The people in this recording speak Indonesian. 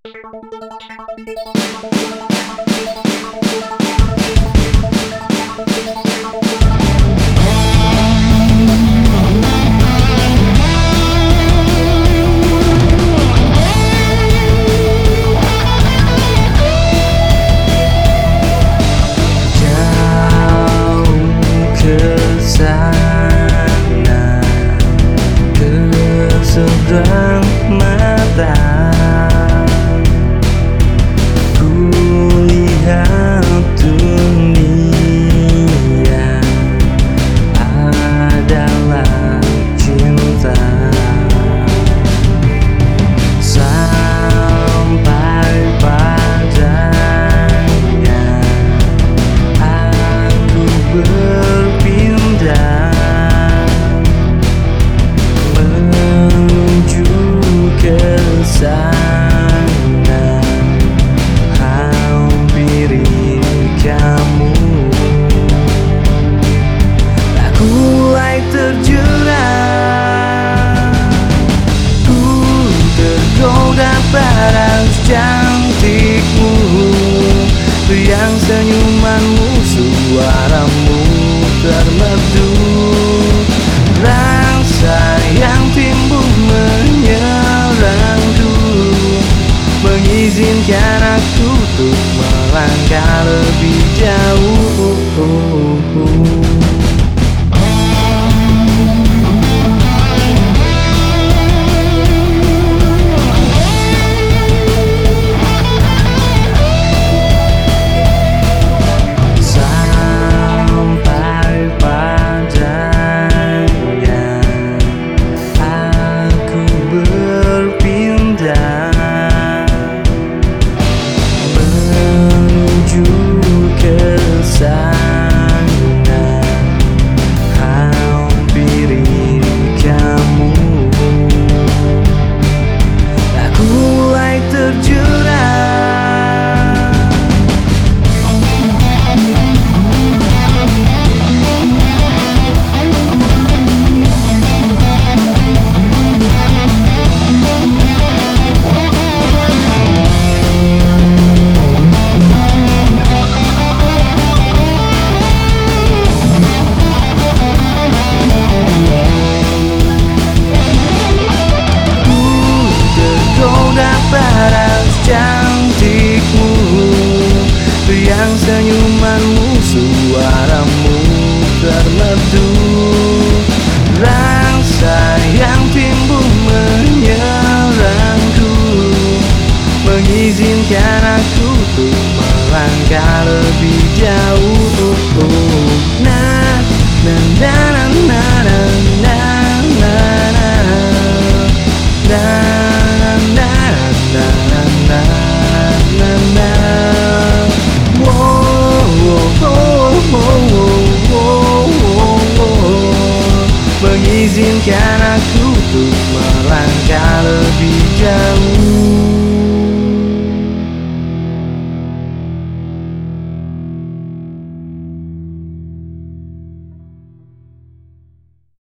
Seberang mata ku lihat dunia adalah cinta. Sampai padanya aku berpindah sana, hampiri kamu. Aku mulai terjerat, ku tergoda pada cantikmu, yang senyumanmu, suaramu termerdu. Rasa yang timbul menyerangku, mengizinkan aku untuk melangkah lebih jauh. Cantikmu, yang senyumanmu, suaramu termerdu. Rasa yang timbul menyerangku, mengizinkan aku untuk melangkah lebih jauh. Na na na na na na na na na mengizinkan aku untuk melangkah lebih jauh.